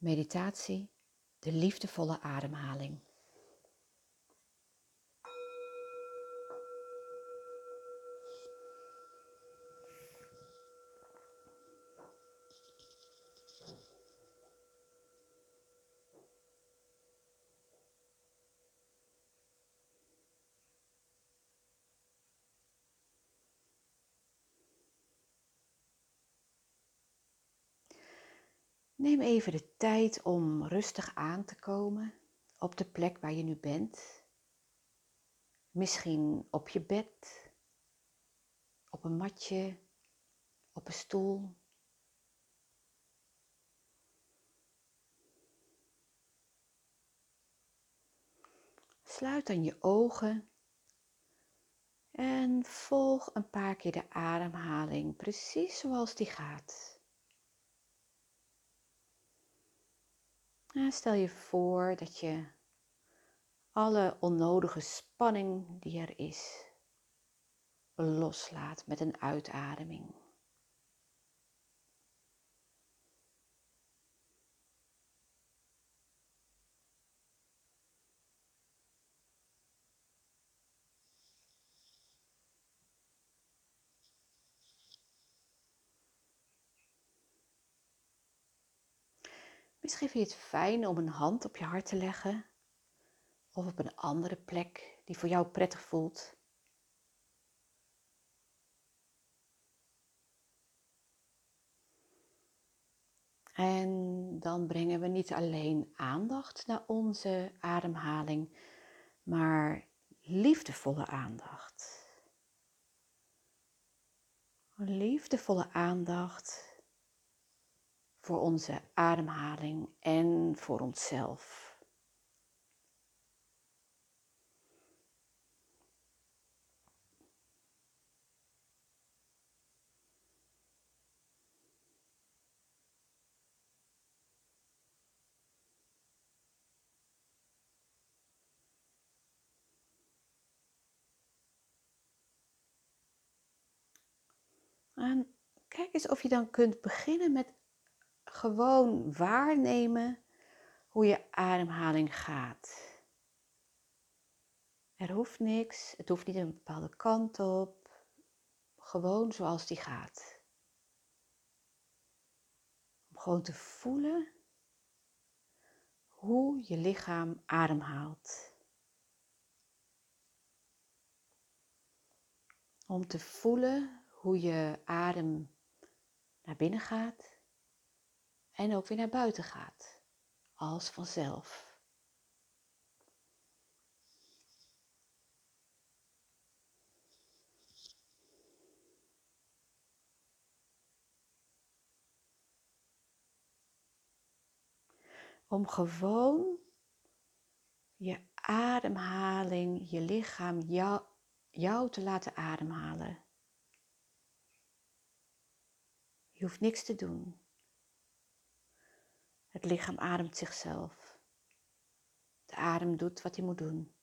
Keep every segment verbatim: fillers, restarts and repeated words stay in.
Meditatie, de liefdevolle ademhaling. Neem even de tijd om rustig aan te komen op de plek waar je nu bent. Misschien op je bed, op een matje, op een stoel. Sluit dan je ogen en volg een paar keer de ademhaling precies zoals die gaat. En stel je voor dat je alle onnodige spanning die er is loslaat met een uitademing. Misschien vind je het fijn om een hand op je hart te leggen of op een andere plek die voor jou prettig voelt. En dan brengen we niet alleen aandacht naar onze ademhaling, maar liefdevolle aandacht. Liefdevolle aandacht voor onze ademhaling en voor onszelf. En kijk eens of je dan kunt beginnen met gewoon waarnemen hoe je ademhaling gaat. Er hoeft niks, het hoeft niet een bepaalde kant op, gewoon zoals die gaat. Om gewoon te voelen hoe je lichaam ademhaalt. Om te voelen hoe je adem naar binnen gaat en ook weer naar buiten gaat, als vanzelf. Om gewoon je ademhaling, je lichaam, jou, jou te laten ademhalen. Je hoeft niks te doen. Het lichaam ademt zichzelf. De adem doet wat hij moet doen.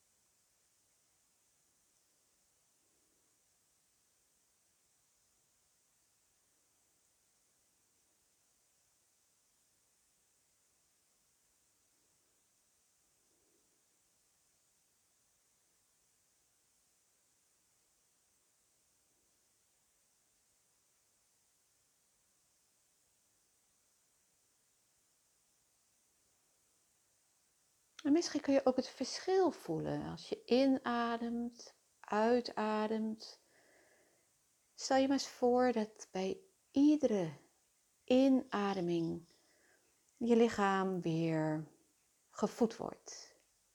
En misschien kun je ook het verschil voelen als je inademt, uitademt. Stel je maar eens voor dat bij iedere inademing je lichaam weer gevoed wordt.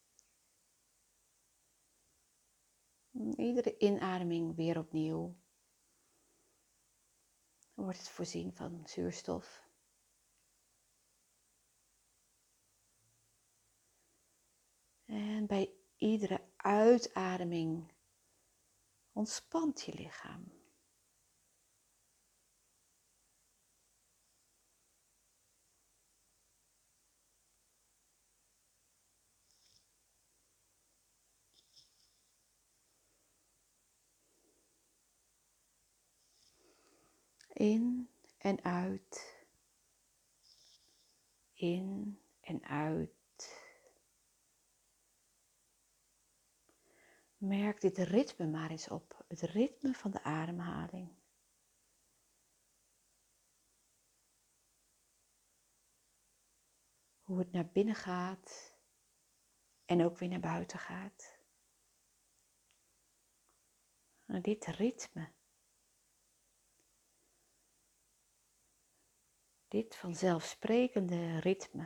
Iedere inademing weer opnieuw wordt het voorzien van zuurstof. En bij iedere uitademing ontspant je lichaam. In en uit. in en uit. Merk dit ritme maar eens op, het ritme van de ademhaling. Hoe het naar binnen gaat en ook weer naar buiten gaat. En dit ritme, dit vanzelfsprekende ritme.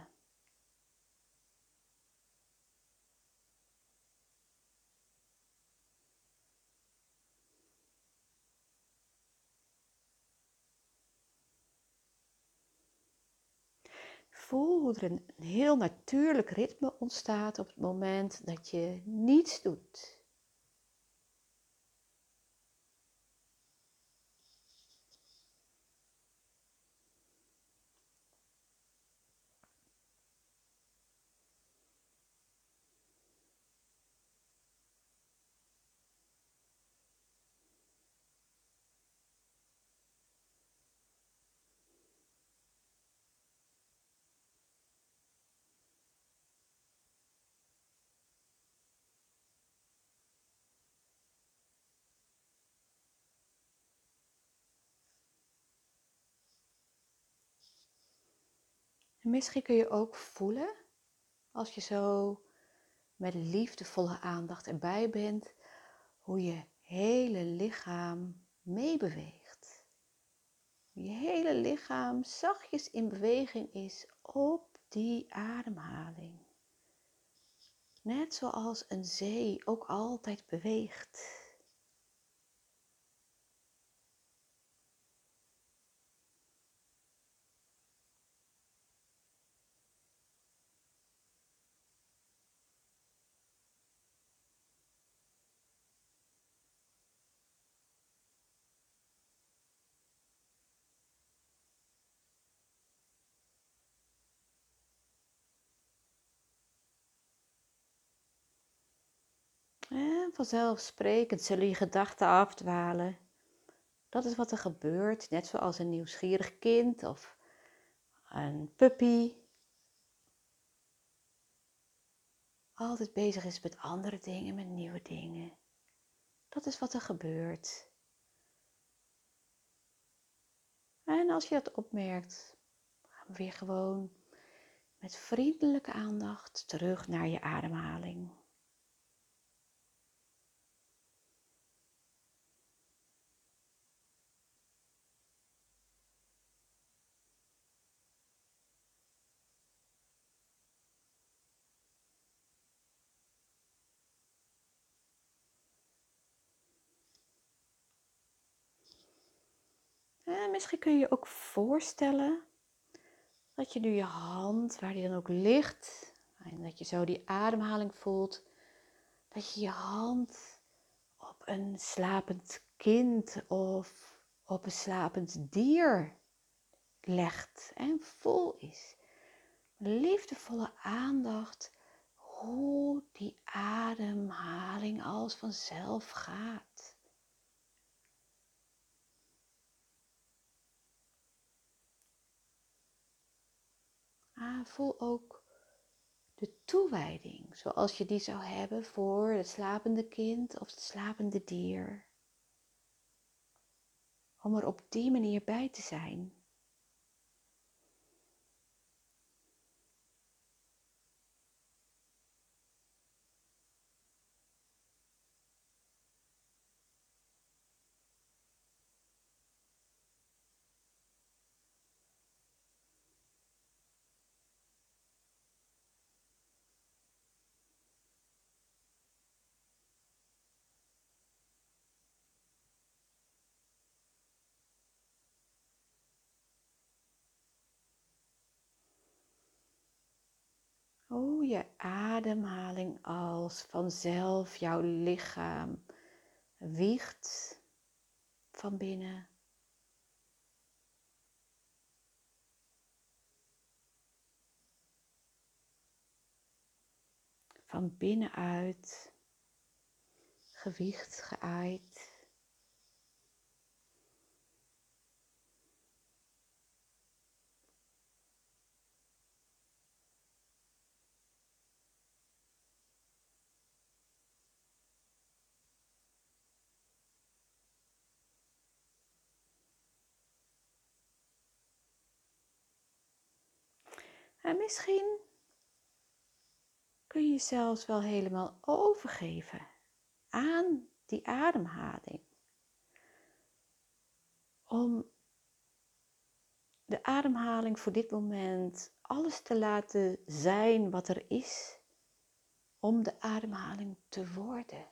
Voel hoe er een heel natuurlijk ritme ontstaat op het moment dat je niets doet. En misschien kun je ook voelen, als je zo met liefdevolle aandacht erbij bent, hoe je hele lichaam meebeweegt. Hoe je hele lichaam zachtjes in beweging is op die ademhaling. Net zoals een zee ook altijd beweegt. En vanzelfsprekend zullen je gedachten afdwalen. Dat is wat er gebeurt, net zoals een nieuwsgierig kind of een puppy. Altijd bezig is met andere dingen, met nieuwe dingen. Dat is wat er gebeurt. En als je dat opmerkt, gaan we weer gewoon met vriendelijke aandacht terug naar je ademhaling. En misschien kun je je ook voorstellen dat je nu je hand, waar die dan ook ligt, en dat je zo die ademhaling voelt, dat je je hand op een slapend kind of op een slapend dier legt en vol is. Liefdevolle aandacht hoe die ademhaling als vanzelf gaat. Ah, voel ook de toewijding zoals je die zou hebben voor het slapende kind of het slapende dier. Om er op die manier bij te zijn. Hoe je ademhaling als vanzelf jouw lichaam wiegt van binnen. Van binnenuit, gewicht, geaaid. En misschien kun je zelfs wel helemaal overgeven aan die ademhaling. Om de ademhaling voor dit moment alles te laten zijn wat er is. Om de ademhaling te worden.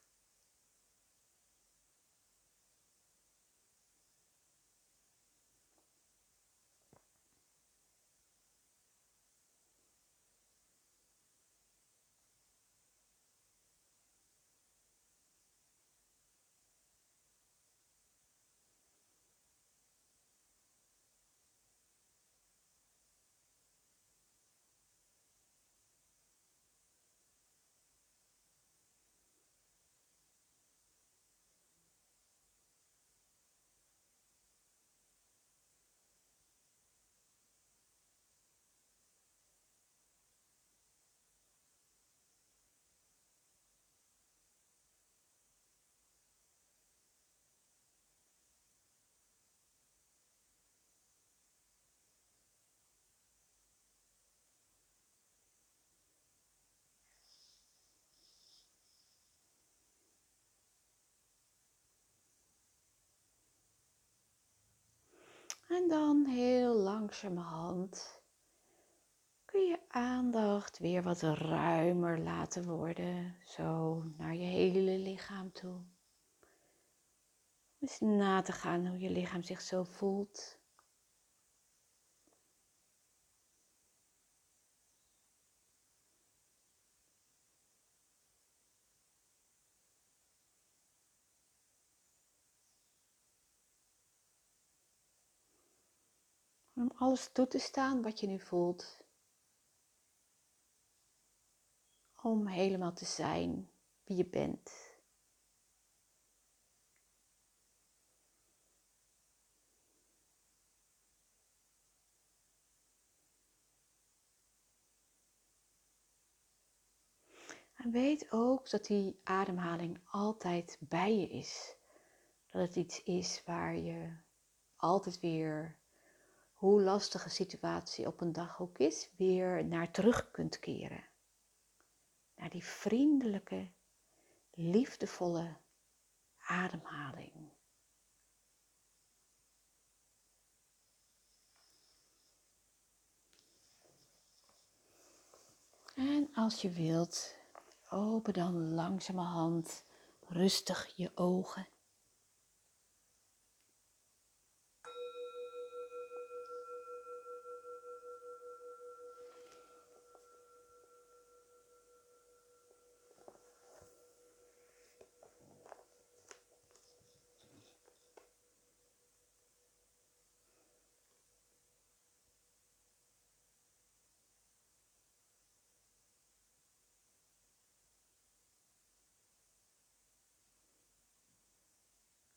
En dan heel langzamerhand kun je aandacht weer wat ruimer laten worden. Zo naar je hele lichaam toe. Dus na te gaan hoe je lichaam zich zo voelt. Om alles toe te staan wat je nu voelt. Om helemaal te zijn wie je bent. En weet ook dat die ademhaling altijd bij je is. Dat het iets is waar je altijd weer, hoe lastige situatie op een dag ook is, weer naar terug kunt keren. Naar die vriendelijke, liefdevolle ademhaling. En als je wilt, open dan langzamerhand rustig je ogen.